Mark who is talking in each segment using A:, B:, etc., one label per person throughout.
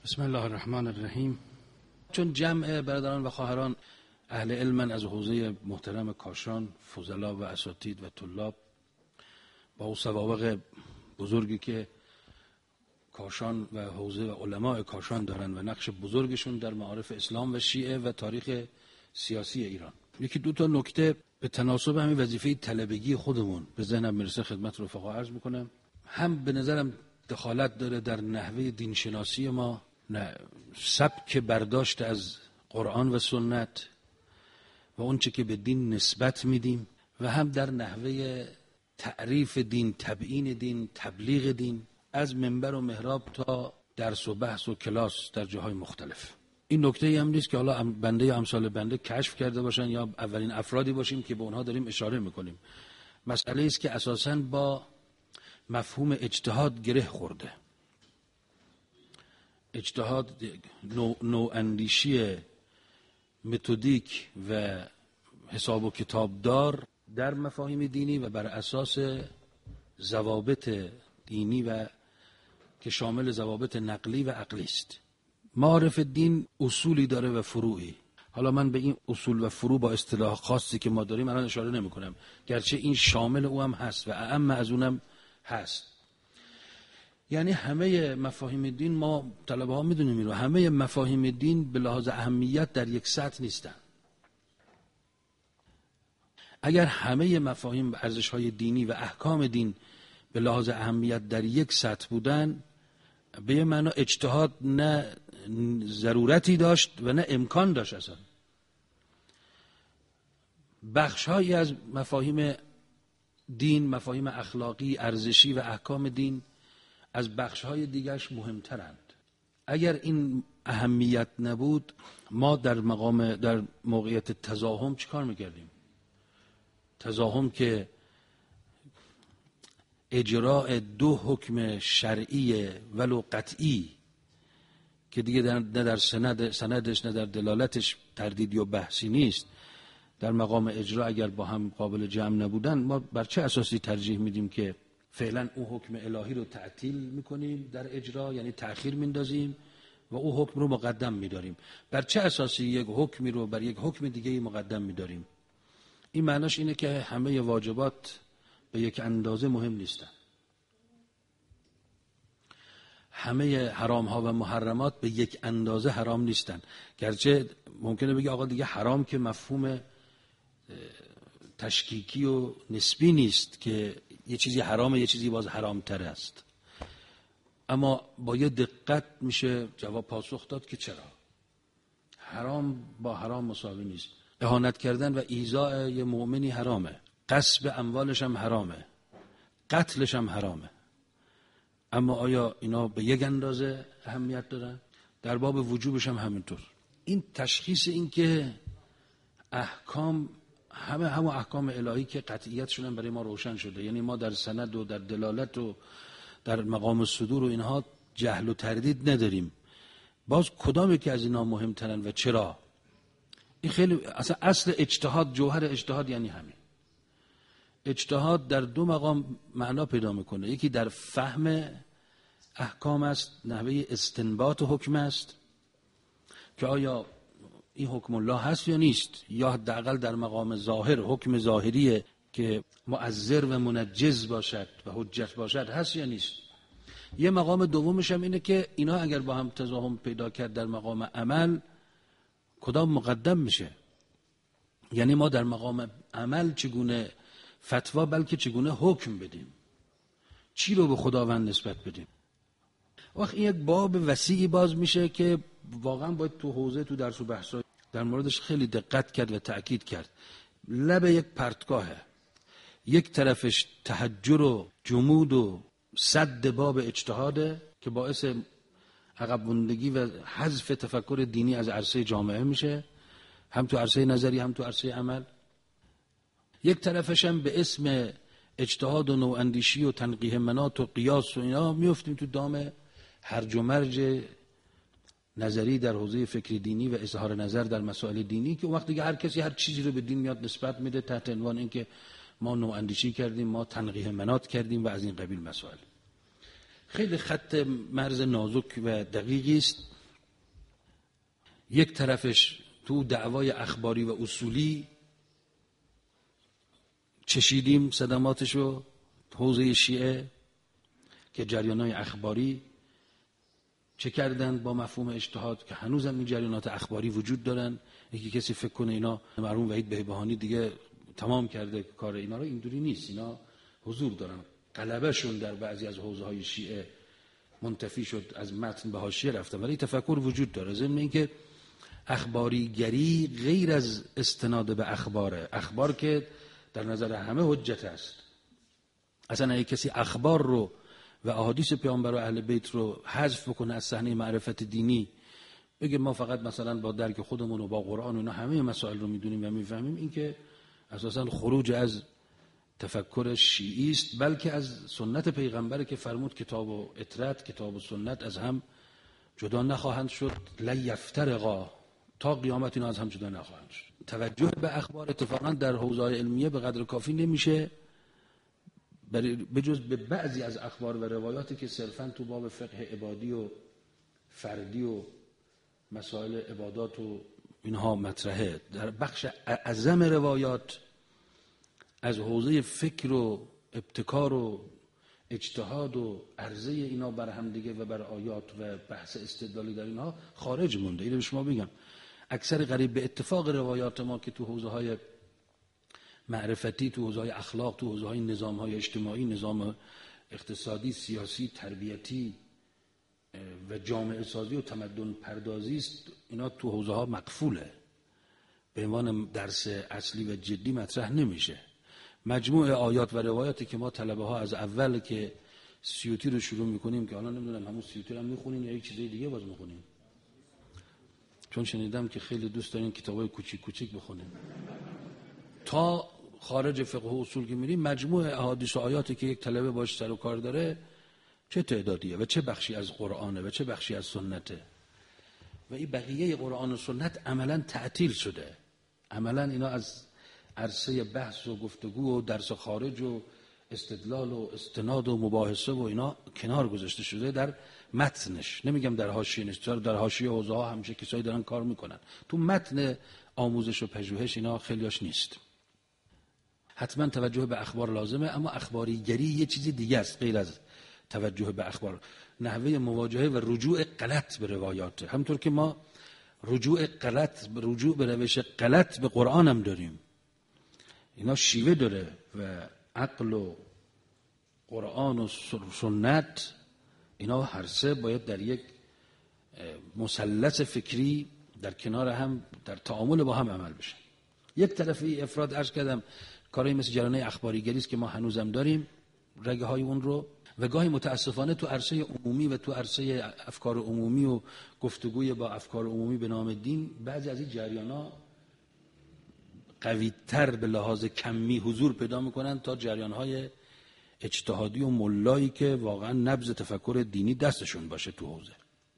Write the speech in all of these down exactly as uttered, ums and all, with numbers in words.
A: بسم الله الرحمن الرحیم. چون جمع برادران و خواهران اهل علم از حوزه محترم کاشان، فضلا و اساتید و طلاب، با اون سوابق بزرگی که کاشان و حوزه و علماء کاشان دارن و نقش بزرگشون در معارف اسلام و شیعه و تاریخ سیاسی ایران، یکی دو تا نکته به تناسب همین وظیفه طلبگی خودمون به ذهنم میرسه خدمت رفقا عرض میکنم. هم به نظرم دخالت داره در نحوه دینشناسی ما، نه سبک برداشت از قرآن و سنت و اون چه که به دین نسبت میدیم، و هم در نحوه تعریف دین، تبیین دین، تبلیغ دین از منبر و محراب تا درس و بحث و کلاس در جاهای مختلف. این نکته هم نیست که حالا بنده یا امثال بنده کشف کرده باشن یا اولین افرادی باشیم که به اونها داریم اشاره میکنیم. مسئله است که اساساً با مفهوم اجتهاد گره خورده. اجتهاد نوع نو اندیشی متدیک و حساب و کتابدار در مفاهیم دینی و بر اساس ضوابط دینی و که شامل ضوابط نقلی و عقلی است. معارف دین اصولی داره و فروعی. حالا من به این اصول و فروع با اصطلاح خاصی که ما داریم الان اشاره نمی کنم، گرچه این شامل او هم هست و اعم از اونم هست. یعنی همه مفاهیم دین، ما طلبه ها میدونیم این رو، همه مفاهیم دین به لحاظ اهمیت در یک سطح نیستن. اگر همه مفاهیم و ارزش های دینی و احکام دین به لحاظ اهمیت در یک سطح بودن، به معنا اجتهاد نه ضرورتی داشت و نه امکان داشت. اصلا بخش هایی از مفاهیم دین، مفاهیم اخلاقی، ارزشی و احکام دین از بخش های دیگرش مهمترند. اگر این اهمیت نبود، ما در مقام در موقعیت تزاحم چیکار میکردیم؟ تزاحم که اجراء دو حکم شرعی ولو قطعی که دیگه در نه در سند سندش نه در دلالتش تردیدی و بحثی نیست، در مقام اجرا اگر با هم قابل جمع نبودن، ما بر چه اساسی ترجیح میدیم که فعلا اون حکم الهی رو تعطیل میکنیم در اجرا، یعنی تأخیر میندازیم و اون حکم رو مقدم میداریم؟ بر چه اساسی یک حکمی رو بر یک حکم دیگه مقدم میداریم؟ این معناش اینه که همه واجبات به یک اندازه مهم نیستن. همه حرام ها و محرمات به یک اندازه حرام نیستن. گرچه ممکنه بگی آقا دیگه حرام که مفهوم تشکیکی و نسبی نیست که یه چیزی حرامه یه چیزی باز حرامتر است، اما با یه دقت میشه جواب پاسخ داد که چرا. حرام با حرام مساوی نیست. اهانت کردن و ایذاء یه مؤمنی حرامه، غصب اموالش هم حرامه، قتلش هم حرامه، اما آیا اینا به یک اندازه اهمیت دارن؟ در باب وجوبش هم همینطور. این تشخیص این که احکام همه همه احکام الهی که قطعیتشون هم برای ما روشن شده، یعنی ما در سند و در دلالت و در مقام صدور و اینها جهل و تردید نداریم. باز کدامی که از اینا مهمترن و چرا؟ این خیلی اصلا اصل اجتهاد، جوهر اجتهاد یعنی همین. اجتهاد در دو مقام معنا پیدا میکنه. یکی در فهم احکام است، نحوه استنباط حکم است که آیا این حکم الله هست یا نیست، یا حداقل در مقام ظاهر حکم ظاهریه که مؤثر و منجز باشد و حجت باشد هست یا نیست. یه مقام دومش هم اینه که اینا اگر با هم تزاحم پیدا کرد در مقام عمل، کدام مقدم میشه؟ یعنی ما در مقام عمل چگونه فتوا بلکه چگونه حکم بدیم، چی رو به خداوند نسبت بدیم. وقت این یک باب وسیعی باز میشه که واقعا باید تو حوزه تو درس و بحث در موردش خیلی دقت کرد و تأکید کرد. لب یک پرتگاهه، یک طرفش تحجر و جمود و سد باب اجتهاده که باعث عقب موندگی و حذف تفکر دینی از عرصه جامعه میشه، هم تو عرصه نظری هم تو عرصه عمل. یک طرفش هم به اسم اجتهاد و نواندیشی و تنقیح مناط و قیاس و اینا میفتیم تو دام هرج و مرج نظری در حوزه فکر دینی و اظهار نظر در مسائل دینی، که اون وقت دیگه هر کسی هر چیزی رو به دین میاد نسبت میده تحت عنوان اینکه ما نواندیشی کردیم، ما تنقیح مناط کردیم و از این قبیل مسائل. خیلی خط مرز نازک و دقیقی است یک طرفش تو دعوای اخباری و اصولی چشیدیم صدماتشو، حوزه شیعه که جریانات اخباری چه کردن با مفهوم اجتهاد که هنوزم این جریانات اخباری وجود دارن. یکی کسی فکر کنه اینا مرحوم وحید بهبهانی دیگه تمام کرده کار اینا رو، اینجوری نیست. اینا حضور دارن، غلبهشون در بعضی از حوزه های شیعه منتفی شد، از متن به حاشیه رفتن، ولی تفکر وجود داره. ضمن اینکه اخباریگری غیر از استناد به اخباره، اخبار که در نظر همه حجت است. اصلا اگه کسی اخبار رو و احادیث پیامبر و اهل بیت رو حذف بکنه از صحنه معرفت دینی، بگه ما فقط مثلا با درک خودمون و با قرآن و اینا همه مسائل رو میدونیم و میفهمیم، این که اساسا خروج از تفکر شیعی است، بلکه از سنت پیغمبر که فرمود کتاب و اطرت، کتاب و سنت از هم جدا نخواهند شد، لیفترقا، تا قیامت اینا از هم جدا نخواهند شد. توجه به اخبار اتفاقا در حوزه‌های علمیه به قدر کافی نمیشه، بجز به بعضی از اخبار و روایاتی که صرفاً تو باب فقه عبادی و فردی و مسائل عبادات و اینها مطرحه. در بخش اعظم روایات از حوزه فکر و ابتکار و اجتهاد و عرضه اینا بر هم دیگه و بر آیات و بحث استدلالی در اینها خارج مونده. اینو به شما بگم اکثر قریب به اتفاق روایات ما که تو حوزه های معرفتی، تو حوزه های اخلاق، تو حوزه های نظام های اجتماعی، نظام اقتصادی، سیاسی، تربیتی و جامعه سازی و تمدن پردازی است، اینا تو حوزه ها مقفوله، به عنوان درس اصلی و جدی مطرح نمیشه. مجموع آیات و روایاتی که ما طلبه ها از اول که سیوطی رو شروع میکنیم، که حالا نمیدونم همون سیوطی رو هم میخونیم یا یک چیزای دیگه باز میخونیم، چون شنیدم که خیلی دوست دارین کتابای کوچیک کوچیک بخونیم، تا خارج فقه و اصول که میریم مجموع احادیث و آیاتی که یک طلبه باش سر و کار داره چه تعدادیه و چه بخشی از قرآنه و چه بخشی از سنته، و این بقیه قرآن و سنت عملا تعطیل شده. عملا اینا از عرصه بحث و گفتگو و درس خارج و استدلال و استناد و مباحثه و اینا کنار گذاشته شده در متنش. نمیگم در حاشیه نیست، در حاشیه حوزه ها همیشه کسایی دارن کار میکنن، تو متن آموزش و پژوهش اینا خیلیاش نیست. حتما توجه به اخبار لازمه، اما اخباریگری یه چیزی دیگه است غیر از توجه به اخبار. نحوه مواجهه و رجوع غلط به روایات، همونطور که ما رجوع غلط رجوع به روش غلط به قرآن هم داریم، اینا شیوه داره و عقل و قرآن و سنت اینا هر سه باید در یک مثلث فکری در کنار هم در تعامل با هم عمل بشه. یک طرفی افراد عرض کردم کاری مثل جریان اخباریگری است که ما هنوزم داریم رگه های اون رو، و گاهی متاسفانه تو عرصه عمومی و تو عرصه افکار عمومی و گفتگوی با افکار عمومی به نام دین بعضی از این جریانا قوی‌تر به لحاظ کمی حضور پیدا میکنن تا جریان‌های اجتهادی و ملایی که واقعا نبض تفکر دینی دستشون باشه تو حوزه.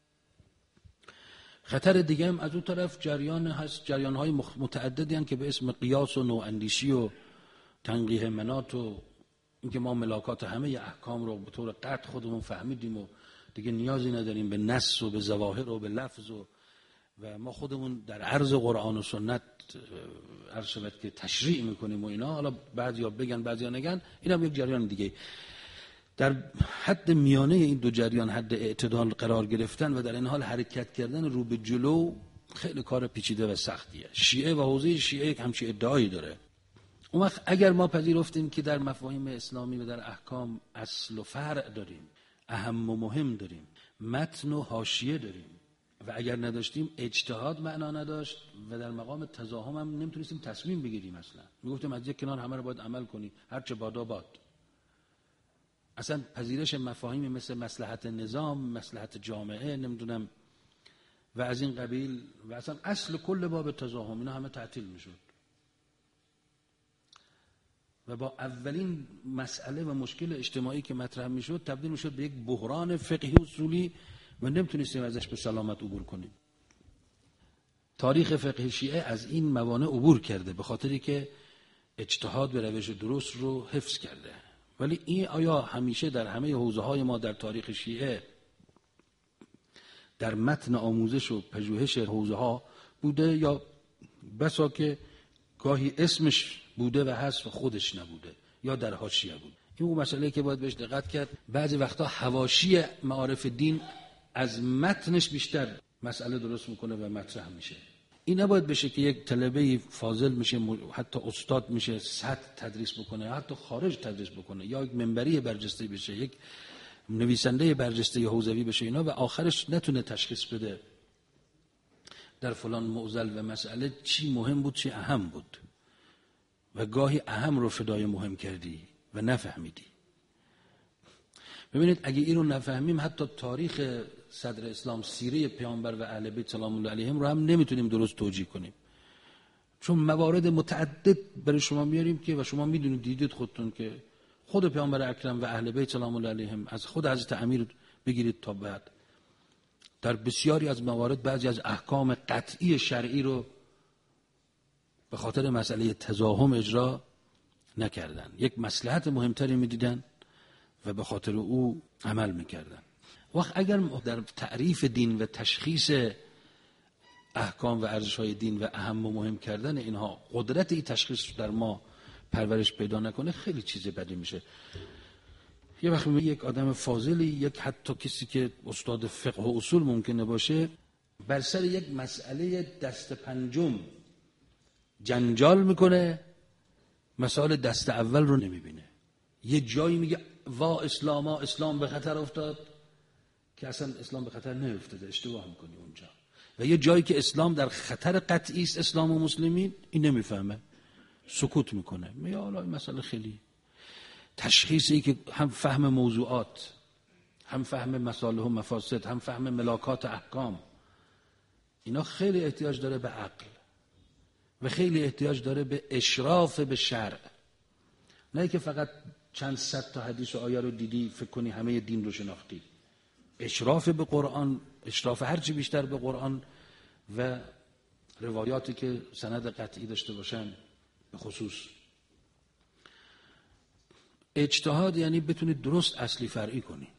A: خطر دیگه هم از اون طرف جریان هست، جریان‌های متعددی هستند که به اسم قیاس و نواندیشی و تنقیح مناط و اینکه ما ملاکات همه احکام رو به طور قطع خودمون فهمیدیم و دیگه نیازی نداریم به نص و به ظواهر و به لفظ و و ما خودمون در عرض قرآن و سنت عرض شود که تشریع میکنیم و اینا. حالا بعضیا بگن بعضیا نگن، این هم یک جریان دیگه. در حد میانه این دو جریان، حد اعتدال قرار گرفتن و در این حال حرکت کردن رو به جلو خیلی کار پیچیده و سختیه. شیعه و حوزه شیعه یک همچین ادعایی داره. اون وقت اگر ما پذیرفتیم که در مفاهیم اسلامی و در احکام اصل و فرع داریم، اهم و مهم داریم، متن و حاشیه داریم، و اگر نداشتیم اجتهاد معنا نداشت و در مقام تزاحم هم نمیتونستیم تصمیم بگیریم. اصلا میگفتیم از یک کنار همه رو باید عمل کنی، هر چه بادا باد. اصلا پذیرش مفاهیم مثل مصلحت نظام، مصلحت جامعه، نمیدونم و از این قبیل و اصلا اصل کل باب تزاحم اینا همه تعطیل میشد و با اولین مسئله و مشکل اجتماعی که مطرح میشد تبدیل میشد به یک بحران فقهی اصولی و نمیتونستیم ازش به سلامت عبور کنیم. تاریخ فقه شیعه از این موانع عبور کرده به خاطری که اجتهاد به روش درست رو حفظ کرده. ولی این آیا همیشه در همه حوزه های ما در تاریخ شیعه در متن آموزش و پژوهش حوزه ها بوده، یا بسا که گاهی اسمش بوده و هست و خودش نبوده یا در حاشیه بود. این اون مسئله که باید بهش دقت کرد. بعضی وقتا حواشی معارف دین از متنش بیشتر مسئله درست میکنه و مطرح میشه. این نباید بشه که یک طلبه فاضل میشه، حتی استاد میشه، سطح تدریس بکنه، حتی خارج تدریس بکنه، یا یک منبری برجسته بشه، یک نویسنده برجسته حوزوی بشه اینا، و آخرش نتونه تشخیص بده در فلان معضل و مسئله چی مهم بود چی اهم بود، و گاهی اهم رو فدای مهم کردی و نفهمیدی. ببینید اگه این رو نفهمیم حتی تاریخ صدر اسلام، سیره پیامبر و اهل بیت سلام الله علیهم رو هم نمیتونیم درست توجیه کنیم، چون موارد متعدد برای شما میاریم که و شما میدونید، دیدید خودتون که خود پیامبر اکرم و اهل بیت سلام الله علیهم، از خود حضرت امیر بگیرید تا بعد، در بسیاری از موارد بعضی از احکام قطعی شرعی رو به خاطر مسئله تزاحم اجرا نکردن، یک مصلحت مهمتری میدیدن و به خاطر او عمل میکردن. وقت اگر در تعریف دین و تشخیص احکام و ارزش‌های دین و اهم و مهم کردن اینها قدرت این تشخیص در ما پرورش پیدا نکنه، خیلی چیز بدی میشه. یه وقت یک آدم فاضلی، یک حتی کسی که استاد فقه و اصول ممکنه باشه، بر سر یک مسئله دست پنجم جنجال میکنه، مسائل دست اول رو نمیبینه. یه جایی میگه وا اسلاما، اسلام به خطر افتاد، که اصلا اسلام به خطر نیفتاده، اشتباه میکنی اونجا. و یه جایی که اسلام در خطر قطعی است، اسلام و مسلمین، این نمیفهمه، سکوت میکنه. میگه حالا این مسئله خیلی تشخیصی که هم فهم موضوعات، هم فهم مصالح و مفاسد، هم فهم ملاکات احکام، اینا خیلی احتیاج داره به عقل و خیلی احتیاج داره به اشراف به شرع. نه که فقط چند صد تا حدیث و آیه رو دیدی فکر کنی همه دین رو شناختی. اشراف به قرآن، اشراف هرچی بیشتر به قرآن و روایاتی که سند قطعی داشته باشن. به خصوص اجتهاد یعنی بتونی درست اصلی فرعی کنی.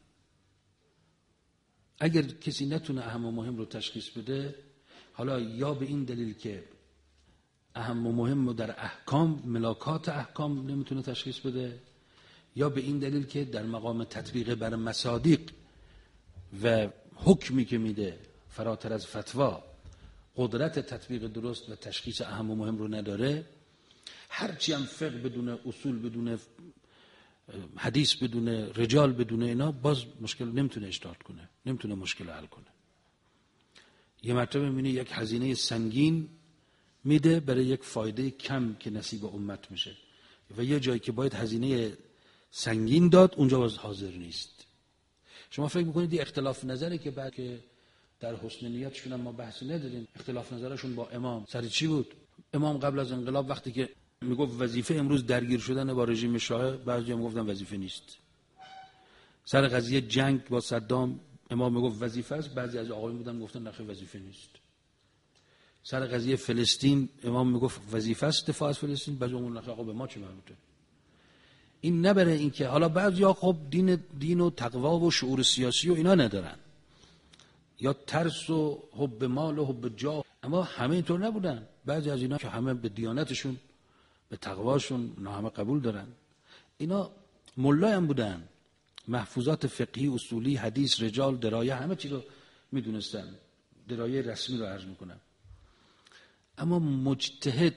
A: اگر کسی نتونه اهم و مهم رو تشخیص بده، حالا یا به این دلیل که اهم و مهم رو در احکام، ملاکات احکام نمیتونه تشخیص بده، یا به این دلیل که در مقام تطبیق بر مصادیق و حکمی که میده فراتر از فتوا قدرت تطبیق درست و تشخیص اهم و مهم رو نداره، هرچی هم فقه بدون اصول، بدون حدیث، بدون رجال، بدون اینا، باز مشکل نمیتونه اجتهاد کنه، نمیتونه مشکل حل کنه. یه مرتبه میبینی یک هزینه سنگین میده برای یک فایده کم که نصیب امت میشه، و یه جایی که باید هزینه سنگین داد اونجا باز حاضر نیست. شما فکر میکنید این اختلاف نظری که بعد که در حسن نیتشون هم ما بحثی نداریم، اختلاف نظرشون با امام سر چی بود؟ امام قبل از انقلاب وقتی که میگفت وظیفه امروز درگیر شدن با رژیم شاه، بعضی هم گفتن وظیفه نیست. سر قضیه جنگ با صدام امام میگفت وظیفه است، بعضی از آقایون بودن گفتن نه وظیفه نیست. سر قضیه فلسطین امام میگفت وظیفه است دفاع از فلسطین، بعضی اون نه آقا به ما چه مربوطه. این نه برای اینکه حالا بعضیا خب دین دین و تقوا و شعور سیاسی و اینا ندارن، یا ترس و حب مال و حب جاه، اما همه اینطور نبودن. بعضی از اینا که همه به دیانتشون، به تقواشون، اینا همه قبول دارن، اینا ملای هم بودن، محفوظات فقهی، اصولی، حدیث، رجال، درایه، همه چی رو میدونستن، درایه رسمی رو عرض میکنم. اما مجتهد،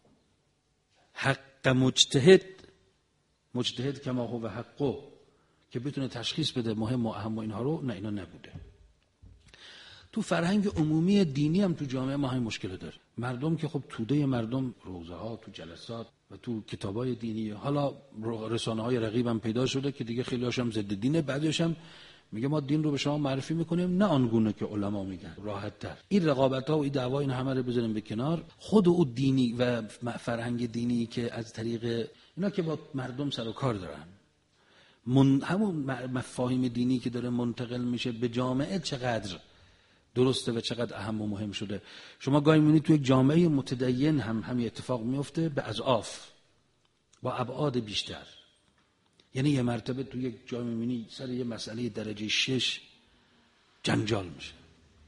A: حق مجتهد، مجتهد کما هو حقه، که بتونه تشخیص بده مهم و اهم و اینها رو، نه، اینا نبوده. تو فرهنگ عمومی دینی هم تو جامعه ما همین مشکل داره. مردم که خب توده مردم روزه ها، تو جلسات و تو کتابای دینی، حالا رسانه های رقیب هم پیدا شده که دیگه خیلی هاشم ضد دینه، بعضیش هم میگه ما دین رو به شما معرفی میکنیم نه آنگونه که علما میگن، راحت تر. این رقابت ها و این دعوا این همه رو بذاریم به کنار. خود او دینی و فرهنگ دینی که از طریق اینا که با مردم سر و کار دارن، من همون مفاهیم دینی که داره منتقل میشه به جامعه چقدر درسته و چقدر اهم و مهم شده. شما گاهی میبینید تو یک جامعه متدین هم همین اتفاق میفته به اضعاف، با ابعاد بیشتر. یعنی یه مرتبه تو یک جامعه میبینی سر یه مسئله درجه شش جنجال میشه،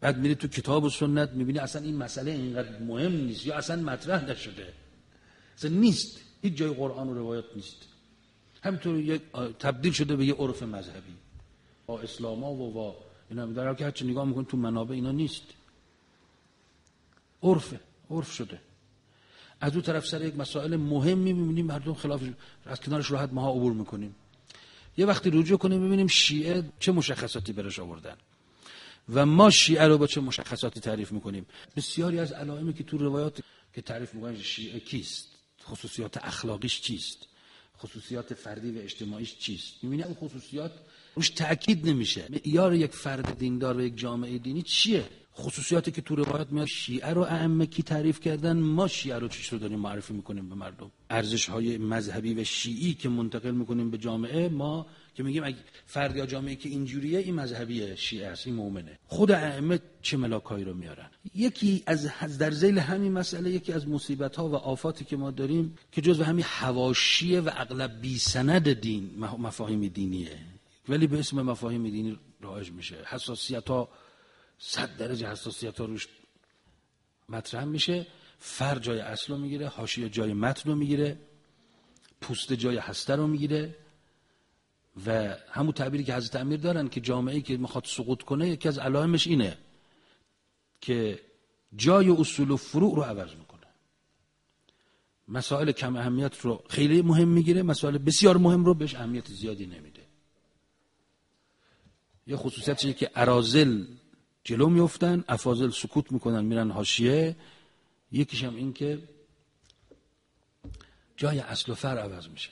A: بعد میری تو کتاب و سنت میبینی اصلا این مسئله اینقدر مهم نیست یا اصلا مطرح نشده، اصلا نیست، هیچ جای قرآن و روایت نیست، همینطور یک تبدیل شده به یه عرف مذهبی با اسلاما و با اینا، در حالی که هرچی نگاه میکنی تو منابع اینا نیست، عرفه، عرف شده. از اون طرف سر یک مسائل مهمی میبینیم مردم خلاف، از کنارش راحت ماها عبور میکنیم. یه وقتی رجوع کنیم ببینیم شیعه چه مشخصاتی برش آوردن و ما شیعه رو با چه مشخصاتی تعریف میکنیم. بسیاری از علائمی که تو روایات که تعریف میکنن شیعه کیست، خصوصیات اخلاقیش چیست، خصوصیات فردی و اجتماعیش چیست، میبینی اون خصوصیات روش تأکید نمیشه. معیار یک فرد دیندار و یک جامعه دینی چیه؟ خصوصیاتی که تو روایات میاد شیعه رو ائمه کی تعریف کردن، ما شیعه رو چیش رو داریم معرفی میکنیم به مردم. ارزش‌های مذهبی و شیعی که منتقل میکنیم به جامعه، ما که میگیم اگه فرد یا جامعه که اینجوریه این مذهبیه، شیعه است، این مؤمنه. خود ائمه چه ملاکایی رو میارن. یکی از در ذیل همین مسئله یکی از مصیبت‌ها و آفاتی که ما داریم که جزو همین حواشیه و اغلب بی سند دین، مفاهیم دینیه، ولی به اسم مفاهیم دینی رایج میشه. حساسیت‌ها صد درجه حساسیت ها روش مطرح میشه، فر جای اصل رو میگیره، حاشیه جای متن رو میگیره، پوست جای هسته رو میگیره و همون تعبیری که حضرت امیر دارن که جامعه‌ای که میخواد سقوط کنه یکی از علائمش اینه که جای اصول و فروع رو عوض میکنه، مسائل کم اهمیت رو خیلی مهم میگیره، مسائل بسیار مهم رو بهش اهمیت زیادی نمیده. یه خصوصیتشه که اراذل جلو میفتن، افاضل سکوت میکنن میرن حاشیه. یکیش هم این که جای اصل و فرع عوض میشه،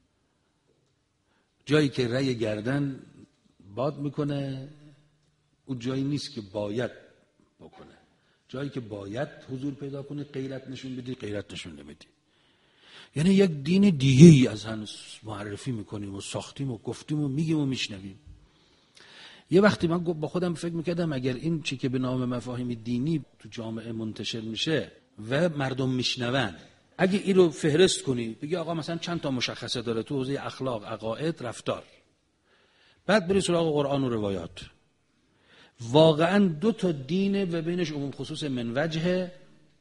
A: جایی که رأی گردن باد میکنه اون جایی نیست که باید بکنه، جایی که باید حضور پیدا کنی غیرت نشون بدی غیرت نشون نمیدی. یعنی یک دین دیگه ای از هنوز معرفی میکنیم و ساختیم و گفتیم و میگیم و میشنویم. یه وقتی من با خودم فکر میکردم اگر این چی که به نام مفاهیم دینی تو جامعه منتشر میشه و مردم میشنون، اگه این رو فهرست کنی بگی آقا مثلا چند تا مشخصه داره تو حوزه اخلاق، عقاید، رفتار، بعد بری سراغ قرآن و روایات، واقعا دو تا دینه و بینش عموم خصوص من وجهه،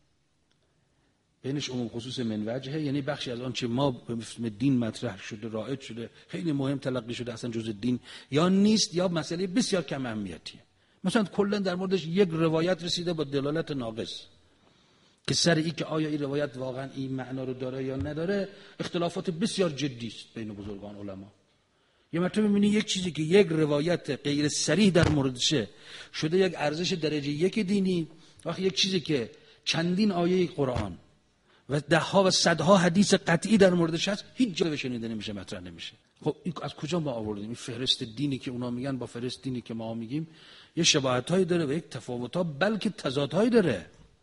A: بینش عموم خصوص من وجهه، یعنی بخشی از آن چه ما به اسم دین مطرح شده، رایج شده، خیلی مهم تلقی شده، اصلا جزء دین یا نیست یا مسئله بسیار کم اهمیتیه. مثلا کلا در موردش یک روایت رسیده با دلالت ناقص که سر این که آیا این روایت واقعا این معنا رو داره یا نداره اختلافات بسیار جدی است بین بزرگان علما. یه مرتبه می‌بینی یک چیزی که یک روایت غیر صریح در موردشه شده یک ارزش درجه یک دینی، وقتی یک چیزی که چندین آیه قرآن و ده ها و صدها حدیث قطعی در موردش هست هیچ جا شنیده نمیشه، مطرح نمیشه. خب این از کجا ما آوردیم؟ این فهرست دینی که اونا میگن با فهرست دینی که ما میگیم یه شباهتایی داره و یک تفاوت‌ها بلکه تضادهایی داره.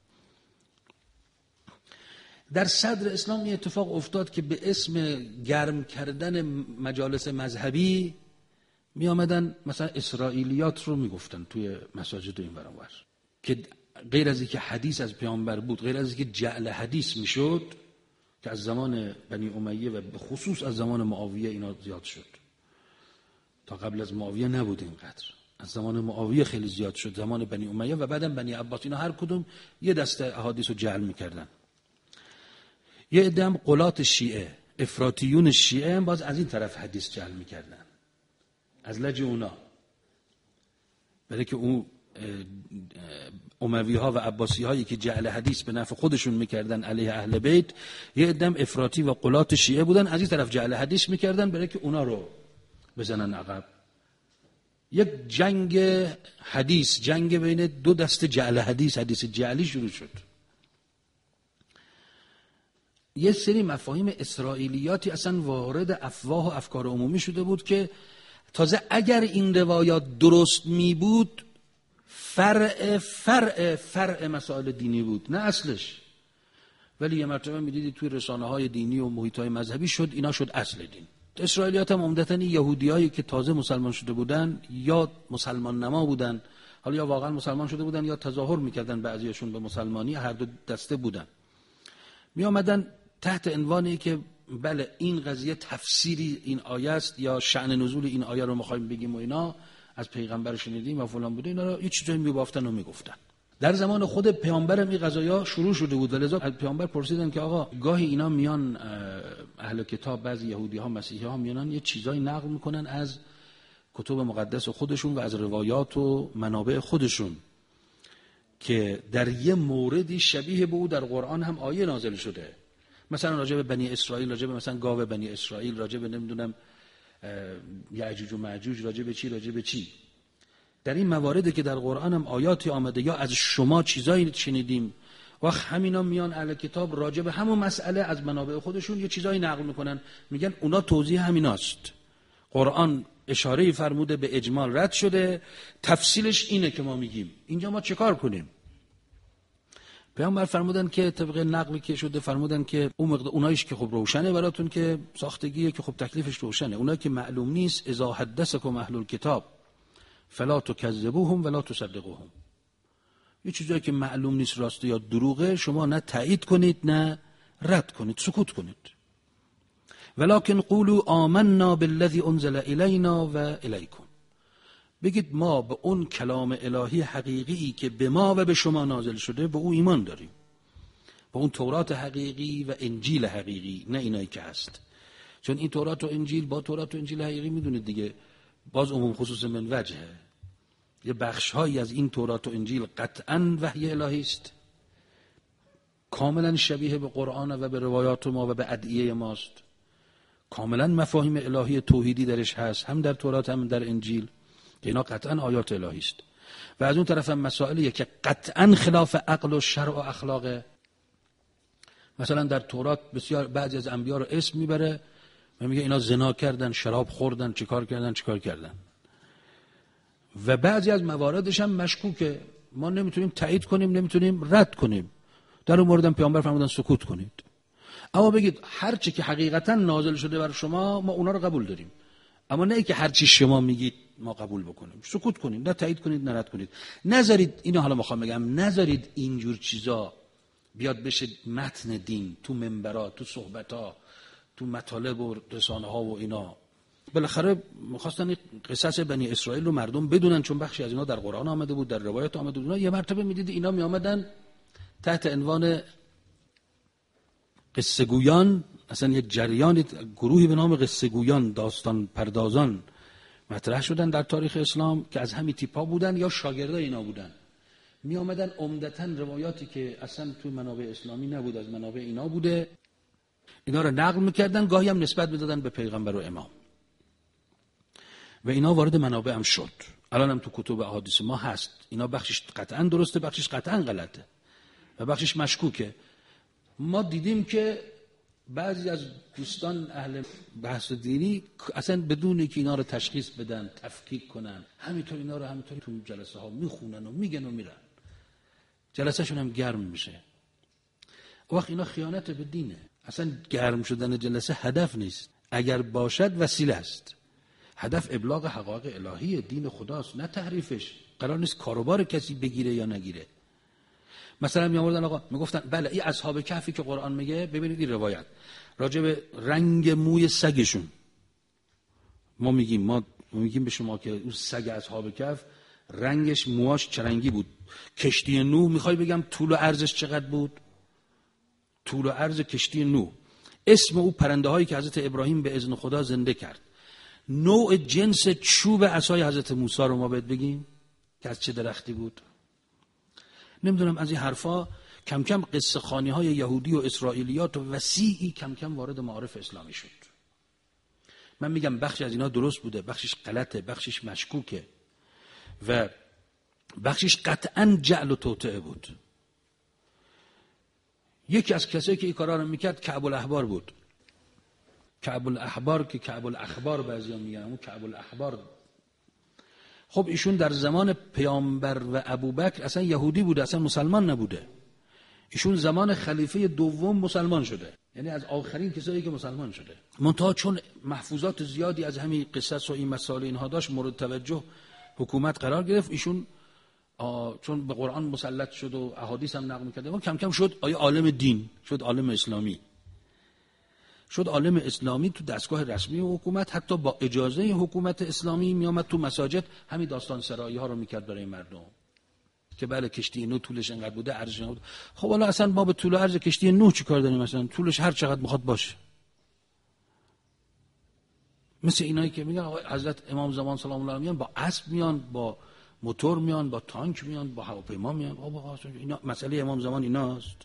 A: در صدر اسلام این اتفاق افتاد که به اسم گرم کردن مجالس مذهبی می آمدن مثلا اسرائیلیات رو میگفتن توی مساجد این ور اون ور، که غیر از اینکه حدیث از پیامبر بود، غیر از اینکه جعل حدیث میشد که از زمان بنی امیه و به خصوص از زمان معاویه اینا زیاد شد، تا قبل از معاویه نبود اینقدر، از زمان معاویه خیلی زیاد شد، زمان بنی امیه و بعدم بنی عباس، اینا هر کدوم یه دسته احادیث رو جعل میکردن. یه عده هم قلات شیعه، افراطیون شیعه هم باز از این طرف حدیث جعل میکردن از لج اونا، برای که اون اموی ها و عباسی هایی که جعل حدیث به نفع خودشون میکردن علیه اهل بیت، یه عده هم افراطی و قلات شیعه بودن از این طرف جعل حدیث میکردن برای که اونا رو بزنن عقب. یک جنگ حدیث، جنگ بین دو دسته جعل حدیث، حدیث جعلی شروع شد. یه سری مفاهیم اسرائیلیاتی اصلا وارد افواه و افکار عمومی شده بود که تازه اگر این روایات درست می بود فرع فرع فرع مسائل دینی بود، نه اصلش. ولی یه مرتبه می دیدی توی رسانه های دینی و محیط های مذهبی شد اینا شد اصل دین. اسرائیلیات هم عمدتاً یهودی هایی که تازه مسلمان شده بودن یا مسلمان نما بودن، حالا یا واقعا مسلمان شده بودن یا تظاهر میکردن بعضیشون به مسلمانی، هر دو دسته بودن، می آمدن تحت عنوانی که بله این قضیه تفسیری این آیه است یا شأن نزول این آیه رو می‌خوایم بگیم و اینا، از پیغمبر شنیدیم و فلان بوده، اینا رو یه چیزایی میبافتن و میگفتن. در زمان خود پیامبرم این قضایا شروع شده بود و لذا از پیامبر پرسیدن که آقا گاهی اینا میان اهل کتاب، بعضی یهودی ها مسیحی ها میانن یه چیزایی نقل میکنن از کتب مقدس خودشون و از روایات و منابع خودشون که در یه موردی شبیه به او در قرآن هم آیه نازل شده، مثلا راجع به بنی اسرائیل، راجع به مثلا گاو بنی اسرائیل، راجع به نمیدونم یعجوج و معجوج، راجع به چی راجع به چی. در این مواردی که در قرآن هم آیاتی آمده یا از شما چیزایی شنیدیم، وقت همینا میان اهل کتاب راجع به همون مسئله از منابع خودشون یه چیزایی نقل میکنن، میگن اونا توضیح همیناست. قرآن اشاره فرموده به اجمال رد شده، تفصیلش اینه که ما میگیم. اینجا ما چه کار کنیم؟ پیامبر فرمودن که طبق نقلی که شده فرمودن که اون مقدار اونایش که خب روشنه براتون که ساختگیه که خب تکلیفش روشنه، اونایی که معلوم نیست اذا حدثکم اهل الکتاب فلا تکذبوهم ولا تصدقوهم. یه چیزایی که معلوم نیست راسته یا دروغه شما نه تایید کنید نه رد کنید، سکوت کنید. ولکن قولوا آمنا بالذی انزل الینا و الیکم. بگید ما به اون کلام الهی حقیقی که به ما و به شما نازل شده به او ایمان داریم، به اون تورات حقیقی و انجیل حقیقی، نه اینایی که هست. چون این تورات و انجیل با تورات و انجیل حقیقی میدونید دیگه باز عموم خصوص من وجهه. یه بخش‌هایی از این تورات و انجیل قطعاً وحی الهی است، کاملاً شبیه به قرآن و به روایات ما و به ادعیه ماست، کاملاً مفاهیم الهی توحیدی درش هست، هم در تورات هم در انجیل، که اینا قطعاً آیات الهی است. و از اون طرف هم مسائلی که قطعاً خلاف عقل و شرع و اخلاقه. مثلا در تورات بسیار بعضی از انبیا رو اسم میبره و میگه اینا زنا کردن، شراب خوردن، چیکار کردن چیکار کردن. و بعضی از مواردش هم مشکوکه، ما نمیتونیم تایید کنیم نمیتونیم رد کنیم. در اون مورد هم پیامبر فرمودن سکوت کنید. اما بگید هر چی که حقیقتا نازل شده بر شما ما اونا رو قبول داریم، اما نه که هر چی شما میگید ما قبول بکنیم. سکوت کنید، نه تایید کنید نه رد کنید. نذارید اینو حالا میخوام بگم، نذارید اینجور چیزا بیاد بشه متن دین تو منبرها، تو صحبت‌ها، تو مطالب و رسانه‌ها و اینا. بالاخره می‌خواستن قصص بنی اسرائیل رو مردم بدونن، چون بخشی از اینا در قرآن آمده بود، در روایات آمده بود. یه مرتبه می‌دید اینا میآمدن تحت عنوان قصه گویان، اصلا یک جریان گروهی به نام قصه گویان، داستان پردازان مطرح شدن در تاریخ اسلام که از همین تیپا بودن یا شاگردای اینا بودن. می آمدن عمدتاً روایاتی که اصلا تو منابع اسلامی نبود از منابع اینا بوده، اینا رو نقل میکردن، گاهی هم نسبت میدادن به پیغمبر و امام و اینا وارد منابع هم شد. الان هم تو کتب احادیث ما هست. اینا بخشش قطعاً درسته، بخشش قطعاً غلطه و بخشش مشکوکه. ما دیدیم که بعضی از دوستان اهل بحث دینی اصلا بدون که اینا رو تشخیص بدن، تفکیک کنن، همینطور اینا رو همینطور تو جلسه ها میخونن و میگن و میرن، جلسه شون هم گرم میشه. وقت اینا خیانت به دینه. اصلا گرم شدن جلسه هدف نیست، اگر باشد وسیله است. هدف ابلاغ حقایق الهی دین خداست، نه تحریفش. قرار نیست کاروبار کسی بگیره یا نگیره. مثلا می آوردن آقا میگفتن بله این اصحاب کهفی که قرآن میگه، ببینید این روایت راجع به رنگ موی سگشون، ما میگیم ما میگیم به شما که اون سگ اصحاب کهف رنگش موهاش چه رنگی بود. کشتی نوح میخوای بگم طول و عرضش چقدر بود؟ طول و عرض کشتی نوح، اسم او پرنده هایی که حضرت ابراهیم به اذن خدا زنده کرد، نوع جنس چوب عصای حضرت موسی رو ما باید بگیم که از چه درختی بود. نمیدونم از این حرفا کم کم قصه خوانی های یهودی و اسرائیلیات و وسیعی کم کم وارد معارف اسلامی شد. من میگم بخشی از اینا درست بوده، بخشش غلطه، بخشش مشکوکه و بخشش قطعاً جعل و توطئه بود. یکی از کسایی که این کارا رو میکرد کعب الاحبار بود. کعب الاحبار که کعب الاخبار بعضیا میگن، اون کعب الاحبار. خب ایشون در زمان پیامبر و ابوبکر اصلا یهودی بوده، اصلا مسلمان نبوده. ایشون زمان خلیفه دوم مسلمان شده، یعنی از آخرین کسایی که مسلمان شده. منتها چون محفوظات زیادی از همین قصص و این مسائل اینها داشت، مورد توجه حکومت قرار گرفت. ایشون چون به قرآن مسلط شد و احادیث هم نقل می‌کرد، کم کم شد آیا عالم دین، شد عالم اسلامی. شد عالم اسلامی تو دستگاه رسمی حکومت، حتی با اجازه حکومت اسلامی میامد تو مساجد همین داستان سرایی ها رو میکرد برای مردم که بله کشتی نوح طولش انقدر بوده، عرضش انقدر. خب حالا اصلا ما به طول و عرض کشتی نوح چیکار داریم؟ مثلا طولش هر چقدر بخواد باشه. مثل اینایی که میگن آقا حضرت امام زمان سلام الله علیه میان با اسب میان، با موتور میان، با تانک میان، با هواپیما میان. آقا اینا مسئله امام زمان ایناست.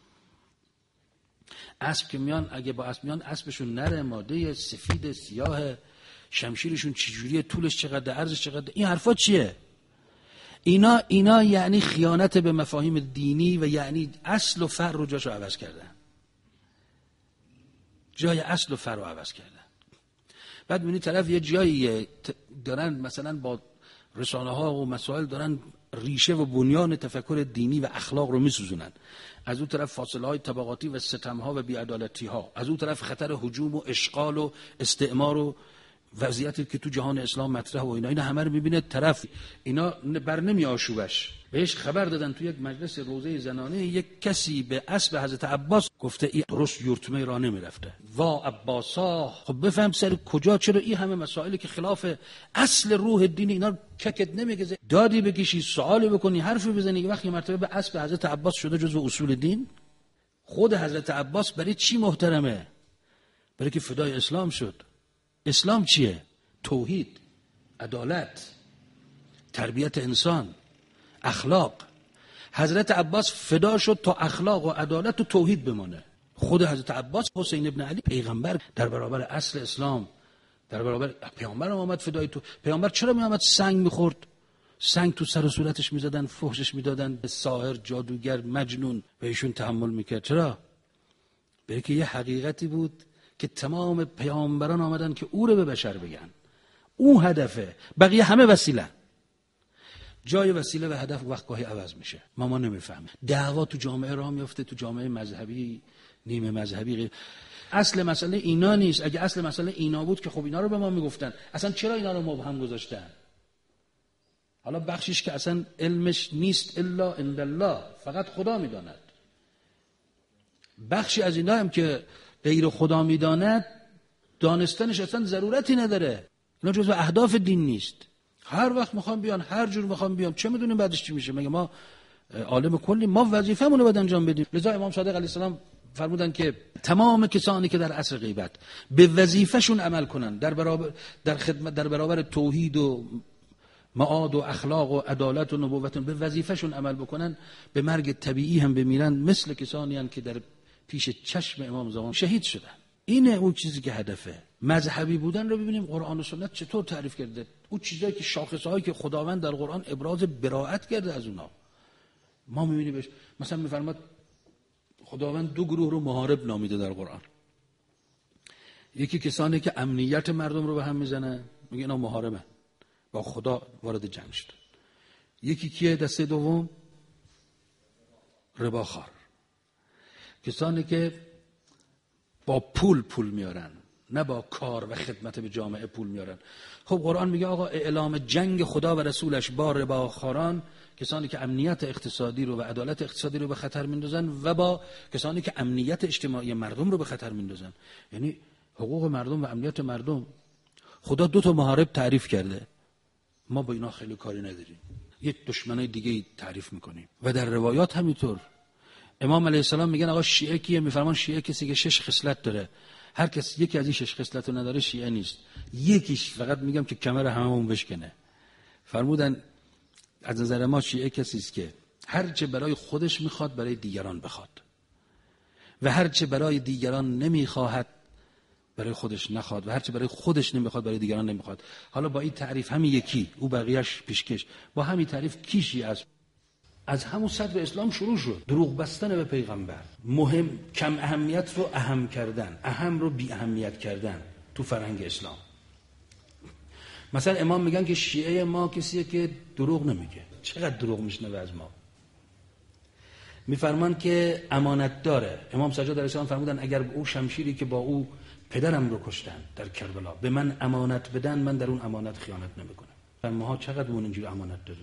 A: اسب که میان، اگه با اسب میان اسبشون نره، ماده سفید سیاه، شمشیرشون چجوریه، طولش چقدر، عرضش چقدر، این حرفا چیه؟ اینا اینا یعنی خیانت به مفاهیم دینی و یعنی اصل و فرع رو جاشو عوض کردن. جای اصل و فرع رو عوض کردن. بعد می‌بینی طرف یه جایی دارن مثلا با رسانه ها و مسائل دارن ریشه و بنیان تفکر دینی و اخلاق رو میسوزونن. از اون طرف فاصله های طبقاتی و ستم ها و بی‌عدالتی ها، از اون طرف خطر هجوم و اشغال و استعمار و وضعیتی که تو جهان اسلام مطرح و اینا اینا همه رو می‌بینه طرف اینا بر نمی آشوبش. بهش خبر دادن تو یک مجلس روضه زنانه یک کسی به اسب حضرت عباس گفته این درست یورتمه را نمیرفته. وا عباسا، خب بفهم سر کجا، چرا این همه مسائلی که خلاف اصل روح دینی اینا ککت نمیگزه، دادی بکشی، سوالی بکنی، حرفی بزنی. که وقتی مرتبه به اسب حضرت عباس شده جزو اصول دین، خود حضرت عباس برای چی محترمه؟ برای که فدای اسلام شد. اسلام چیه؟ توحید، عدالت، تربیت انسان، اخلاق. حضرت عباس فدا شد تا اخلاق و عدالت و توحید بمانه. خود حضرت عباس حسین ابن علی پیغمبر در برابر اصل اسلام، در برابر پیامبر هم آمد فدای تو. پیامبر چرا می آمد سنگ میخورد؟ سنگ تو سر و صورتش میزدن، فحشش میدادن، ساحر، جادوگر، مجنون به ایشون تحمل میکرد. چرا؟ برای که یه حقیقتی بود که تمام پیامبران آمدن که او رو به بشر بگن. او هدفه، بقیه همه وسیله. جای وسیله و هدف وقت گاهی عوض میشه، ما ما نمیفهمیم. دعوا تو جامعه راه میفته، تو جامعه مذهبی، نیمه مذهبی. اصل مسئله اینا نیست. اگه اصل مسئله اینا بود که خب اینا رو به ما میگفتن. اصلا چرا اینا رو مبهم گذاشتن؟ حالا بخشیش که اصلا علمش نیست الا عند الله، فقط خدا میداند. بخشی از اینا هم که غیر خدا میداند، دانستنش اصلا ضرورتی نداره. اینا جزو اهداف دین نیست. هر وقت میخوام بیان، هر جور میخوام بیان، چه میدونیم بعدش چی میشه؟ مگه ما عالم کلی؟ ما وظیفه‌مون رو باید انجام بدیم. لذا امام صادق علیه السلام فرمودن که تمام کسانی که در عصر غیبت به وظیفه‌شون عمل کنن، در برابر در خدمت در برابر توحید و معاد و اخلاق و عدالت و نبوت، به وظیفه‌شون عمل بکنن، به مرگ طبیعی هم بمیرن، مثل کسانی ان که در پیش چشم امام زمان شهید شدن. اینه اون چیزی که هدفه. مذهبی بودن رو ببینیم قرآن و سنت چطور تعریف کرده. اون چیزایی که شاخصهایی که خداوند در قرآن ابراز براءت کرده از اونها، ما می‌بینیم بهش. مثلا می‌فرماد خداوند دو گروه رو محارب نامیده در قرآن. یکی کسانی که امنیت مردم رو به هم میزنن، میگه اینا محاربن، با خدا وارد جنگ شدن. یکی کیه؟ دسته دوم رباخوار، کسانی که با پول پول میارن، نه با کار و خدمت به جامعه پول میارن. خب قرآن میگه آقا اعلام جنگ خدا و رسولش با رباخواران، کسانی که امنیت اقتصادی رو و عدالت اقتصادی رو به خطر میندازن، و با کسانی که امنیت اجتماعی مردم رو به خطر میندازن، یعنی حقوق مردم و امنیت مردم. خدا دو تا محارب تعریف کرده، ما با اینا خیلی کاری نداریم، یک دشمنای دیگه تعریف میکنیم. و در روایات همینطور امام علیه السلام میگن آقا شیعه کیه؟ میفرمان شیعه کسی که شش خصلت داره. هر کس یکی از این شش خصلت رو نداره شیعه نیست. یکیش فقط میگم که کمر هممون بشکنه. فرمودن از نظر ما شیعه کسی است که هر چه برای خودش میخواد برای دیگران بخواد، و هر چه برای دیگران نمیخواهد برای خودش نخواد، و هر چه برای خودش نمیخواد برای دیگران نمیخواد. حالا با این تعریف همین یکی، او بقیه‌اش پیشکش. با همین تعریف کیشی از از همون صدر اسلام شروع شد. دروغ بستن به پیغمبر، مهم کم اهمیت رو اهم کردن، اهم رو بی اهمیت کردن تو فرهنگ اسلام. مثلا امام میگن که شیعه ما کسیه که دروغ نمیگه. چقدر دروغ میشنوه از ما. میفرمان که امانت داره. امام سجاد علیه السلام فرمودن اگر او شمشیری که با او پدرم رو کشتن در کربلا به من امانت بدن، من در اون امانت خیانت نمیکنم. ماها چقدر اون اینجوری امانت داریم.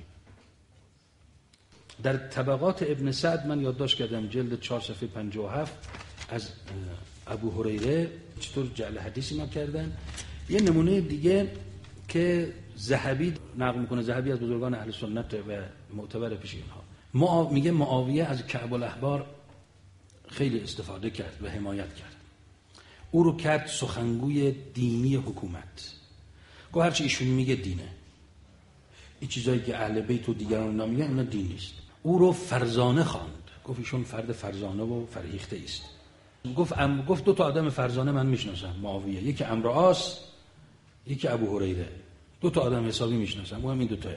A: در طبقات ابن سعد من یادداشت کردم جلد چهار صفحه پنجاه و هفت از ابو هریره چطور جعل حدیثی ما کردن. یه نمونه دیگه که ذهبی نقل میکنه، ذهبی از بزرگان اهل سنت و معتبر پیش اینها، معاو... میگه معاویه از کعب الاحبار خیلی استفاده کرد و حمایت کرد. او رو کرد سخنگوی دینی حکومت. گفت هرچی ایشون میگه دینه، این چیزایی که اهل بیت و دیگران اینا میگن اینا دین نیست. او رو فرزانه خواند، گفت ایشون فرد فرزانه و فرهیخته است. گفت ام... گفت دو تا آدم فرزانه من میشناسم معاویه، یکی عمرو عاص، یکی ابو هریره، دو تا آدم حسابی میشناسم، اونم این دو تاه.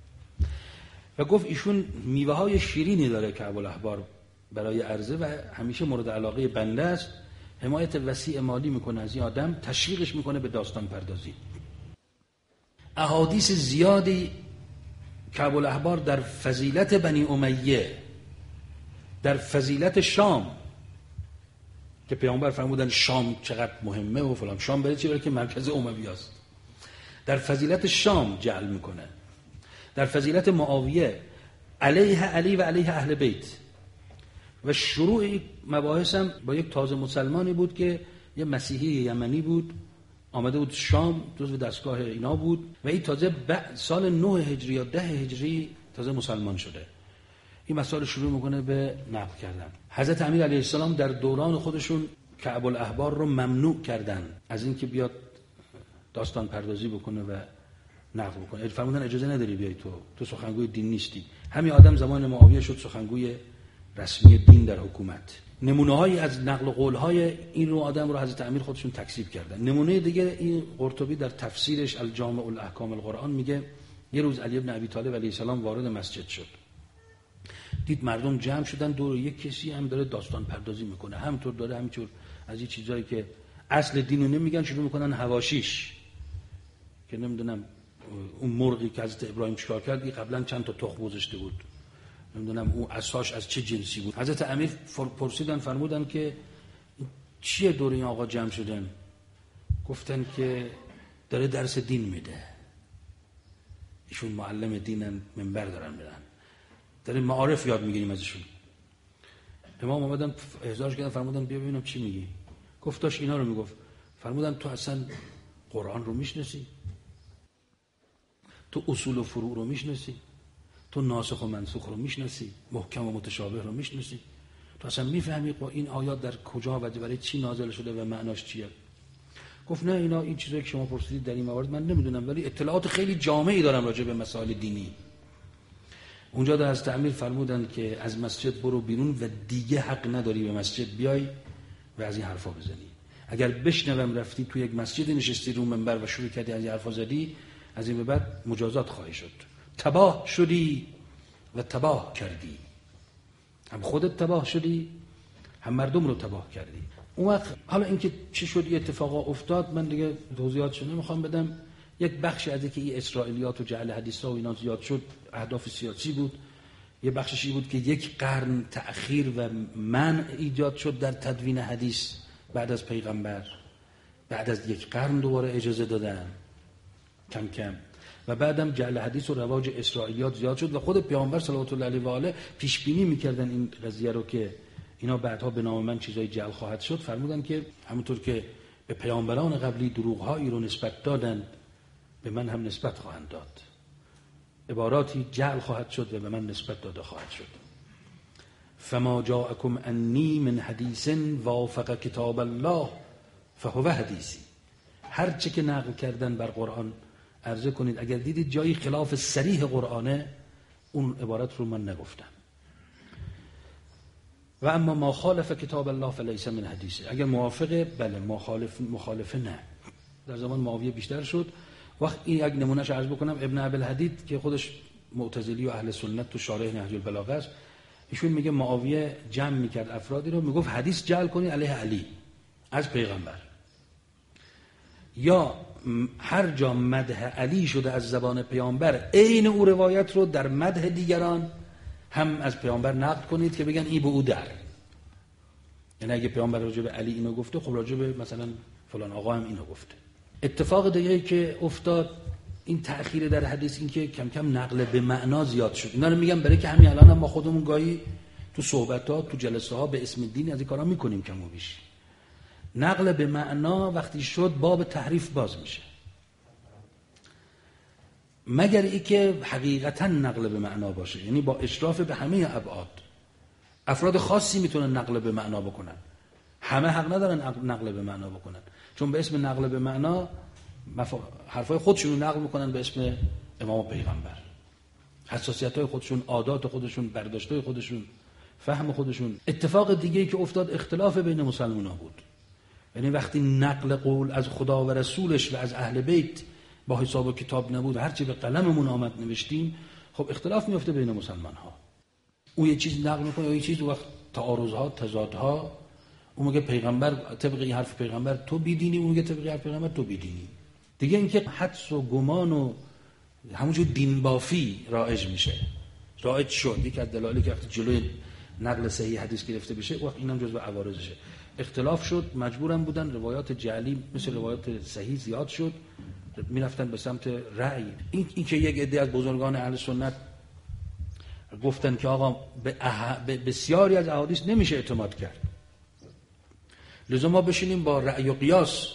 A: و گفت ایشون میوه های شیرینی داره کعب الاحبار برای عرضه و همیشه مورد علاقه بنده است، حمایت وسیع مالی میکنه از این آدم، تشویقش میکنه به داستان پردازی. احادیث زیادی کعب الاحبار در فضیلت بنی امیه، در فضیلت شام که پیامبر فرمودن شام چقدر مهمه و فلان، شام برای چی؟ برای که مرکز اموی است. در فضیلت شام جعل میکنه، در فضیلت معاویه علیه علی و علیه اهل بیت. و شروع مباحث هم با یک تازه مسلمانی بود که یه مسیحی یمنی بود، آمده بود شام، جزو دستگاه اینا بود و این تازه سال نه هجری یا ده هجری تازه مسلمان شده. این مسائل شروع میکنه به نقل کردن. حضرت امیر علیه السلام در دوران خودشون کعب الاحبار رو ممنوع کردن از اینکه بیاد داستان پردازی بکنه و نقل بکنه. فرمودن اجازه نداری بیای، تو تو سخنگوی دین نیستی. همین آدم زمان معاویه شد سخنگوی رسمی دین در حکومت. نمونه‌هایی از نقل قول‌های این رو آدم رو حضرت امیر خودشون تکذیب کردن. نمونه دیگه این قرطبی در تفسیرش الجامع الاحکام القرآن میگه یه روز علی ابن ابی طالب علیه السلام وارد مسجد شد، دید مردم جمع شدن دور یک کسی هم داره داستان پردازی میکنه، همینطور داره همینطور از این چیزایی که اصل دینو نمیگن شروع میکنن حواشیش، که نمیدونم اون مرغی که حضرت ابراهیم چیکار کرد قبلا چند تا تخم گذاشته بود، نمیدونم اون عصاش از چه جنسی بود. حضرت امیر پرسیدن، فرمودن که چیه دور این آقا جمع شدن؟ گفتن که داره درس دین میده، ایشون معلم دینن، منبر دارن میرن، داره معارف یاد میگیریم ازشون. امام اومدن احضارش کردن، فرمودن بیا ببینم چی میگی. گفتاش اینا رو میگفت. فرمودن تو اصلا قرآن رو میشناسی؟ تو اصول و فروع رو میشناسی؟ تو ناسخ و منسوخ رو میشناسی؟ محکم و متشابه رو میشناسی؟ تو اصلا میفهمی این آیات در کجا و برای چی نازل شده و معناش چیه؟ گفت نه اینا این چیزایی که شما پرسیدید در این موارد من نمیدونم، ولی اطلاعات خیلی جامعی دارم راجع به مسائل دینی. اونجا در حضرت امیر فرمودن که از مسجد برو بیرون و دیگه حق نداری به مسجد بیای و از این حرفا بزنی. اگر بشنوم رفتی تو یک مسجد نشستی رو منبر و شروع کردی از این حرفا زدی، از این به بعد مجازات خواهی شد. تباه شدی و تباه کردی، هم خودت تباه شدی هم مردم رو تباه کردی. اون وقت حالا اینکه چی شد یه اتفاقا افتاد من دیگه توضیحاتش نمیخوام بدم. یک بخشی از اینکه این اسرائیلیات و جعل حدیثا و اینا زیاد شد اهداف سیاسی بود، یه بخشی بود که یک قرن تأخیر و منع ایجاد شد در تدوین حدیث بعد از پیغمبر، بعد از یک قرن دوباره اجازه دادن کم کم و بعدم جعل حدیث و رواج اسرائیلیات زیاد شد و خود پیامبر صلوات الله علیه و آله پیش بینی می‌کردن این قضیه رو که اینا بعدها به نام من چیزای جعل خواهد شد. فرمودن که همونطور که به پیامبران قبلی دروغ‌هایی رو نسبت دادن به من هم نسبت خواهند داد، عباراتی جعل خواهد شد و به من نسبت داده خواهد شد. فما جاءکم انی من حدیث وافق کتاب الله فهو حدیثی. هر چه که نقل کردن بر قرآن عرضه کنید اگر دیدید جایی خلاف صریح قرآنه اون عبارت رو من نگفتم. و اما ما خالف کتاب الله فلیس من حدیثه. اگر موافقه بله، مخالف مخالفه نه. در زمان معاویه بیشتر شد. وقت این یک نمونهش عرض بکنم، ابن ابی الحدید که خودش معتزلی و اهل سنت تو شارح نهج البلاغه است، ایشون میگه معاویه جمع میکرد افرادی رو، میگفت حدیث جعل کنید علیه علی از پیغمبر، یا هر جا مدح علی شده از زبان پیامبر عین او روایت رو در مدح دیگران هم از پیامبر نقل کنید که بگن این به او در. یعنی اگه پیامبر راجع به علی اینو گفته خب راجع به مثلا فلان آقا هم اینو گفته. اتفاق دیگه که افتاد این تأخیر در حدیث، این که کم کم نقل به معنا زیاد شد. اینا رو میگم برای که همین الان هم ما خودمون گاهی تو صحبت‌ها تو جلسه ها به اسم دین از این کارا میکنیم کم و بیش. نقل به معنا وقتی شد باب تحریف باز میشه، مگر ای که حقیقتا نقل به معنا باشه، یعنی با اشراف به همه ابعاد. افراد خاصی میتونن نقل به معنا بکنن، همه حق ندارن نقل به معنا بکنن، چون به اسم نقل به معنا مفا... حرفای خودشون نقل میکنن به اسم امام و پیغمبر، حساسیت‌های خودشون، عادات خودشون، برداشت‌های خودشون، فهم خودشون. اتفاق دیگه‌ای که افتاد اختلاف بین مسلمان‌ها بود، یعنی وقتی نقل قول از خدا و رسولش و از اهل بیت با حساب و کتاب نبود، هرچی به قلممون آمد نوشتیم، خب اختلاف میفته بین مسلمان‌ها. اون یه چیز نقل میکنه، یه چیز، وقت تعارض‌ها، تضادها، اون میگه پیغمبر طبق این حرف پیغمبر تو بیدینی، اون میگه طبق حرف پیغمبر تو بیدینی. دیگه اینکه حدس و گمان و همونجور دین بافی رایج میشه، رایج شد. یک از دلایلی که وقتی جلوی نقل صحیح حدیث گرفته بشه، وقت اینم جزو عوارضشه. اختلاف شد، مجبورن بودن روایات جعلی مثل روایات صحیح زیاد شد، میرفتن به سمت رأی. این این که یک عده از بزرگان اهل سنت گفتن که آقا به, اح... به بسیاری از احادیث نمیشه اعتماد کرد، لذا ما بشینیم با رأی و قیاس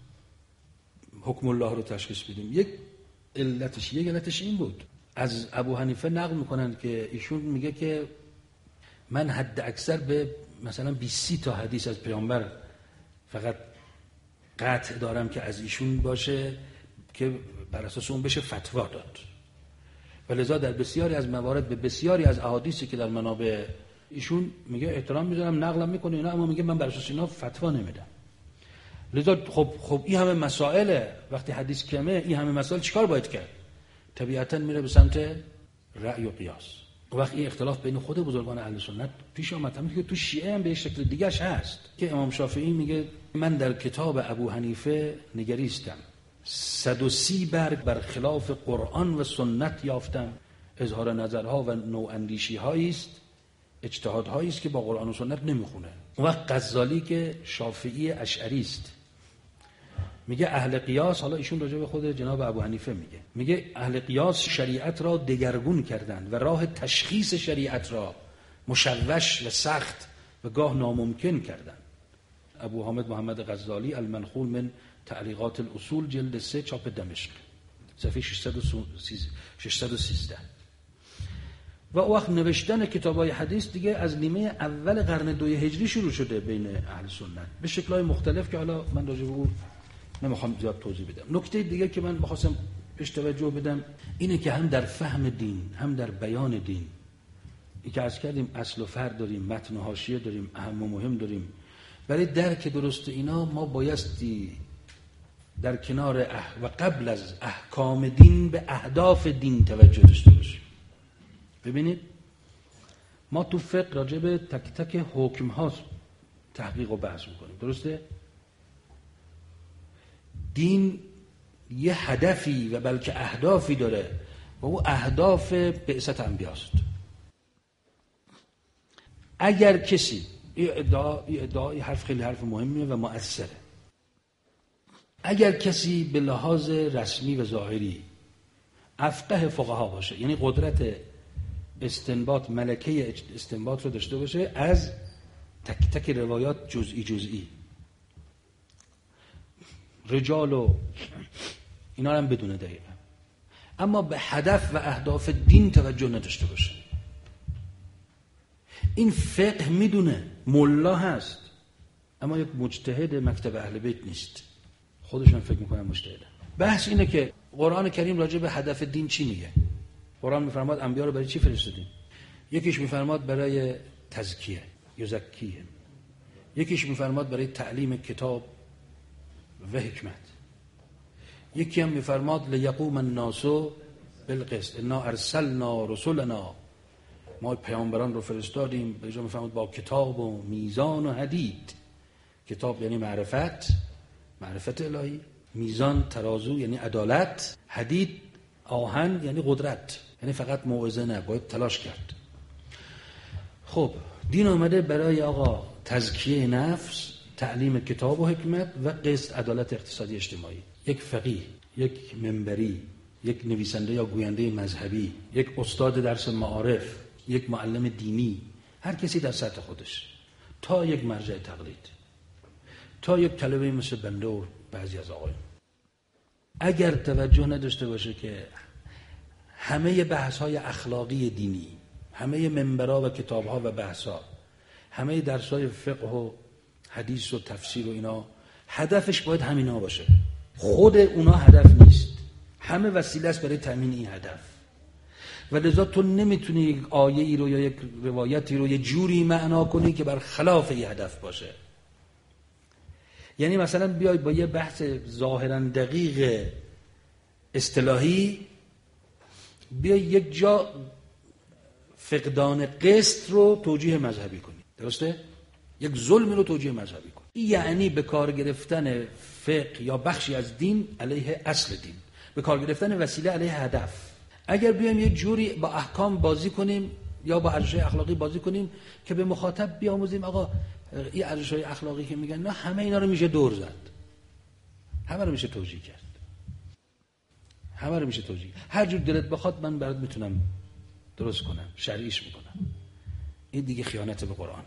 A: حکم الله رو تشخیص بدیم. یک علتش یک علتش این بود. از ابو حنیفه نقل میکنن که ایشون میگه که من حد اکثر به مثلا بیست تا حدیث از پیامبر فقط قطع دارم که از ایشون باشه که بر اساس اون بشه فتوا داد، و لذا در بسیاری از موارد به بسیاری از احادیثی که در منابع ایشون میگه احترام میذارم، نقلم میکنه اینا، اما میگه من بر اساس اینا فتوا نمیدم. لذا خب خب این همه مسائل، وقتی حدیث کمه این همه مسائل چیکار باید کرد؟ طبیعتا میره به سمت رأی و قیاس. وقتی این اختلاف بین خود بزرگان اهل سنت پیش آمد، همین که تو شیعه هم به شکل دیگه‌اش هست که امام شافعی میگه من در کتاب ابو حنیفه نگریستم، صد و سی برگ بر خلاف قرآن و سنت یافتم، اظهار نظرها و نواندیشی هایی است، اجتهاد هایی است که با قرآن و سنت نمیخونه. اون وقت غزالی که شافعی اشعری است میگه اهل قیاس، حالا ایشون راجع به خود جناب ابو حنیفه میگه، میگه اهل قیاس شریعت را دگرگون کردند و راه تشخیص شریعت را مشوش و سخت و گاه ناممکن کردند. ابو حامد محمد غزالی، المنخول من تعلیقات الاصول، جلد سه، چاپ دمشق، صفحه ششصد و سیزده. و او وقت نوشتن کتابای حدیث دیگه از نیمه اول قرن دوی هجری شروع شده بین اهل سنت به شکل‌های مختلف که حالا من راجع به اون نمیخوام زیاد توضیح بدم. نکته دیگه که من بخواستم بهش توجه بدم اینه که هم در فهم دین، هم در بیان دین، این که عرض کردیم اصل و فرع داریم، متن و حاشیه داریم، اهم و مهم داریم. برای درک درست اینا ما بایستی در کنار اح... و قبل از احکام دین به اهداف دین توجه داشته باشیم. ببینید ما تو فقه راجع به تک تک حکم ها تحقیق و بحث میکنیم، درسته؟ دین یه هدفی و بلکه اهدافی داره و او اهداف بعثت انبیاست. اگر کسی این ادعا این ادعا این حرف خیلی حرف مهمیه و مؤثره، اگر کسی به لحاظ رسمی و ظاهری افقه فقها باشه، یعنی قدرت استنباط، ملکه استنباط رو داشته باشه از تک تک روایات جزئی جزئی، رجال و اینا هم بدونه دقیقا، اما به هدف و اهداف دین توجه نداشته باشه، این فقه میدونه، ملا هست اما یک مجتهد مکتب اهل بیت نیست، خودشون فکر میکنن مجتهده. بحث اینه که قرآن کریم راجع به هدف دین چی میگه؟ قرآن میفرماد انبیا رو برای چی فرستادیم؟ یکیش میفرماد برای تزکیه، یزکیه. یکیش میفرماد برای تعلیم کتاب و حکمت. یکی هم میفرماد لیقوم الناس بالقسط، انا ارسلنا رسلنا، ما پیامبران رو فرستادیم، به جا میفرماد با کتاب و میزان و حدید. کتاب یعنی معرفت، معرفت الهی، میزان ترازو یعنی عدالت، حدید آهن یعنی قدرت، یعنی فقط موعظه نه، باید تلاش کرد. خب دین آمده برای آقا تزکیه نفس، تعلیم کتاب و حکمت و قسط، عدالت اقتصادی اجتماعی. یک فقیه، یک منبری، یک نویسنده یا گوینده مذهبی، یک استاد درس معارف، یک معلم دینی، هر کسی در سطح خودش، تا یک مرجع تقلید. تا یک طلبه مثل بنده و بعضی از آقایون اگر توجه نداشته باشه که همه بحث‌های اخلاقی دینی، همه منبرها و کتاب‌ها و بحث‌ها، همه درس‌های فقه و حدیث و تفسیر و اینا هدفش باید همینا باشه. خود اونا هدف نیست، همه وسیله است برای تامین این هدف. و لذا تو نمیتونی یک آیه ای رو یا یک روایتی رو یه جوری معنا کنی که بر خلاف این هدف باشه. یعنی مثلا بیای با یه بحث ظاهراً دقیق اصطلاحی بیای یک جا فقدان قسط رو توجیه مذهبی کنی، درسته؟ یک ظلم رو توجیه مذهبی کنی. یعنی به کار گرفتن فقه یا بخشی از دین علیه اصل دین، به کار گرفتن وسیله علیه هدف. اگر بیایم یه جوری با احکام بازی کنیم یا با ارزش‌های اخلاقی بازی کنیم که به مخاطب بیاموزیم آقا این ارزش‌های اخلاقی که میگن نه همه اینا رو میشه دور زد، همه رو میشه توجیه کرد، همه رو میشه توجیه، هر جور دلت بخواد من برات میتونم درست کنم، شرعیش میکنم. این دیگه خیانت به قرآن.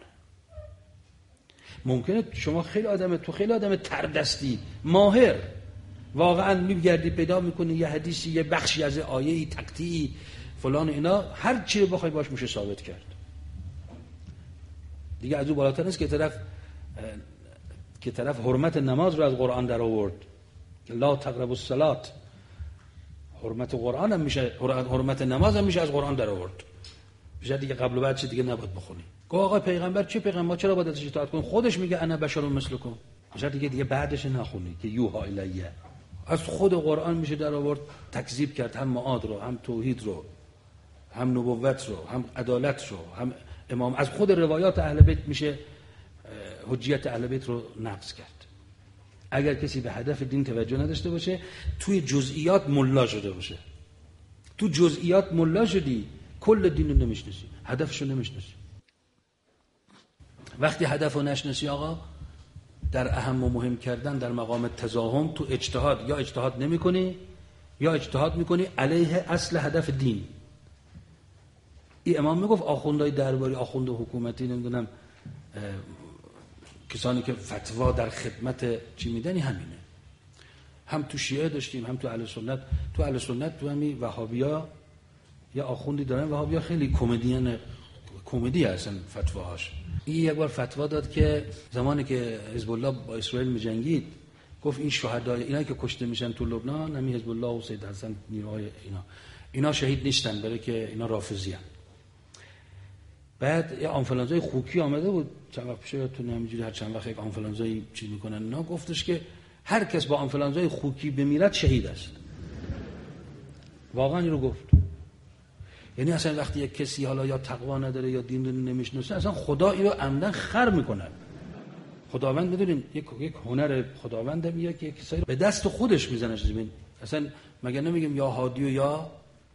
A: ممکنه شما خیلی آدم تو خیلی آدم تردستی ماهر واقعا میگردی پیدا میکنی یه حدیثی یه بخشی از آیه‌ای تقطیعی فلان اینا هر چی رو بخوای باش میشه ثابت کرد. دیگه از اون بالاتر نیست که طرف که طرف حرمت نماز رو از قرآن در آورد، لا تقربوا الصلاة، حرمت قرآن هم میشه، حرمت نماز هم میشه از قرآن در آورد. میشه دیگه قبل و بعد چه دیگه نباید بخونی. گفت آقا پیغمبر چه پیغمبر ما چرا باید ازش اطاعت کنیم؟ خودش میگه انا بشر مثلکم. میشه دیگه دیگه بعدش نخونی که یوها الیه. از خود قرآن میشه در آورد تکذیب کرد، هم معاد رو، هم توحید رو، هم نبوت رو، هم عدالت رو، هم امام. از خود روایات اهل بیت میشه حجیت اهل بیت رو نقض کرد. اگر کسی به هدف دین توجه نداشته باشه، توی جزئیات ملا شده باشه، تو جزئیات ملا شدی، کل دین رو نمیشناسی، هدفش رو نمیشناسی. وقتی هدف رو نشناسی آقا، در اهم و مهم کردن در مقام تزاحم تو اجتهاد یا اجتهاد نمی کنی یا اجتهاد میکنی علیه اصل هدف دین. این امام میگفت آخوندهای درباری، آخوند حکومتی، نمیدونم کسانی که فتوا در خدمت چی میدنی همینه. هم تو شیعه داشتیم، هم تو اهل سنت. تو اهل سنت تو همین وهابیا یا آخوندی دارن، وهابیا خیلی کمدین، کمدی هستن فتواهاش. این یک بار فتوا داد که زمانی که حزب الله با اسرائیل می‌جنگید، گفت این شهدای اینا که کشته میشن تو لبنان، همین حزب الله و سید حسن نیروهای اینا اینا شهید نیستن، برای که اینا رافضی ان. بعد یه آنفولانزای خوکی آمده بود چند وقت پیش، یادتونه همینجوری هر چند وقت یک آنفولانزایی چی میکنن اینا، گفتش که هر کس با آنفولانزای خوکی بمیرد شهید است. واقعا این رو گفت. یعنی اصلا وقتی یک کسی حالا یا تقوا نداره یا دین رو نمیشناسه، اصلا خدا اینو عمدن خر میکنه. خداوند بدونین یک یک هنر خداونده میاد که کسایی به دست خودش میزنه. ببین اصلا مگه نمیگیم یا هادی و یا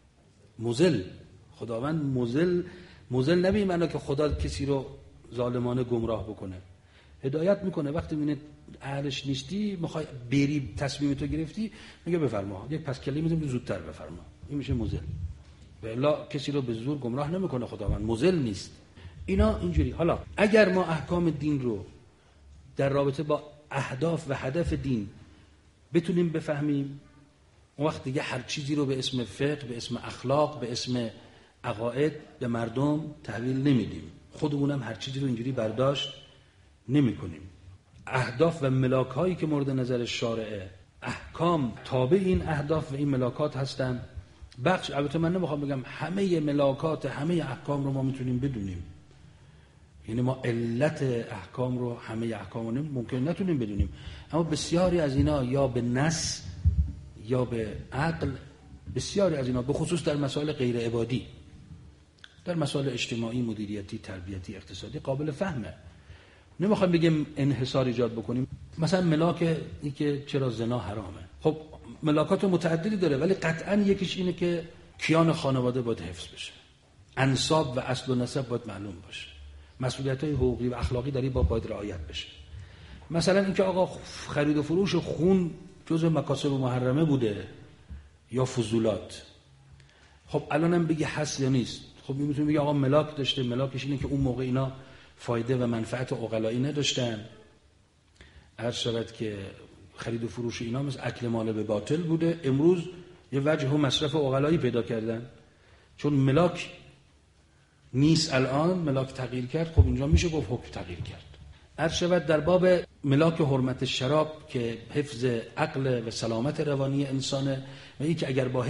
A: مضل؟ خداوند مضل مضل نبی معنا که خدا کسی رو ظالمانه گمراه بکنه، هدایت میکنه. وقتی میبینه اهلش نیستی، میخوای بری تصمیم تو گرفتی، میگه بفرما، یک پس کلی میذارم زودتر بفرما. این میشه مضل. و الا کسی رو به زور گمراه نمیکنه خداوند، مضل نیست. اینا اینجوری. حالا اگر ما احکام دین رو در رابطه با اهداف و هدف دین بتونیم بفهمیم، اون وقت دیگه هر چیزی رو به اسم فقه، به اسم اخلاق، به اسم عقاید به مردم تحویل نمیدیم. خودمونم هر چیزی رو اینجوری برداشت نمیکنیم. اهداف و ملاک‌هایی که مورد نظر شارعه، احکام تابع این اهداف و این ملاکات هستن. بخش، البته من نمیخوام بگم همه ملاکات همه احکام رو ما میتونیم بدونیم، یعنی ما علت احکام رو، همه احکام رو ممکن نتونیم بدونیم، اما بسیاری از اینا یا به نص یا به عقل، بسیاری از اینا به خصوص در مسائل غیر عبادی، در مسائل اجتماعی، مدیریتی، تربیتی، اقتصادی قابل فهمه. نمیخوام بگم انحصار ایجاد بکنیم. مثلا ملاک این که چرا زنا حرامه، خب ملاکات متعددی داره، ولی قطعا یکیش اینه که کیان خانواده باید حفظ بشه، انساب و اصل و نسب باید معلوم باشه، مسئولیت‌های حقوقی و اخلاقی در این باب باید رعایت بشه. مثلا اینکه آقا خرید و فروش خون جزء مکاسب محرمه بوده یا فضولات، خب الانم بگی هست یا نیست؟ خب میتونی بگی آقا ملاک داشته، ملاکش اینه که اون موقع اینا فایده و منفعت عقلایی نداشتن، عرض شود که خرید و فروش اینا مثل اکل مال به باطل بوده. امروز یه وجه و مصرف عقلایی پیدا کردن، چون ملاک نیست الان، ملاک تغییر کرد. خب اینجا میشه گفت حکم تغییر کرد. عرض شود در باب ملاک حرمت شراب که حفظ عقل و سلامت روانی انسانه و این که اگر با